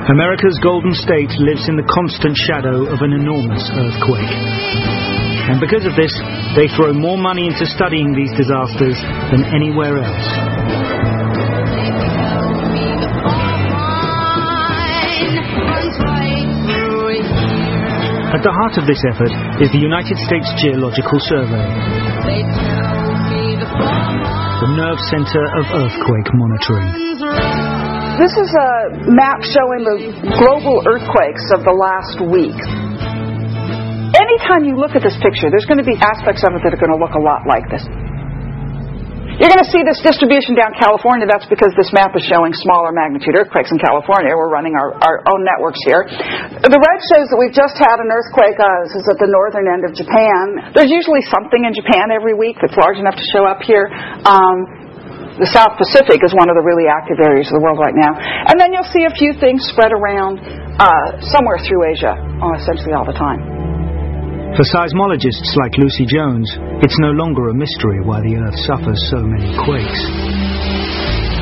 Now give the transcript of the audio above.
America's Golden State lives in the constant shadow of an enormous earthquake. And because of this, they throw more money into studying these disasters than anywhere else. At the heart of this effort is the United States Geological Survey, the nerve center of earthquake monitoring. This is a map showing the global earthquakes of the last week. Anytime you look at this picture, there's going to be aspects of it that are going to look a lot like this. You're going to see this distribution down California. That's because this map is showing smaller magnitude earthquakes in California. We're running our own networks here. The red shows that we've just had an earthquake. This is at the northern end of Japan. There's usually something in Japan every week that's large enough to show up here. The South Pacific is one of the really active areas of the world right now. And then you'll see a few things spread around somewhere through Asia, essentially all the time. For seismologists like Lucy Jones, it's no longer a mystery why the Earth suffers so many quakes.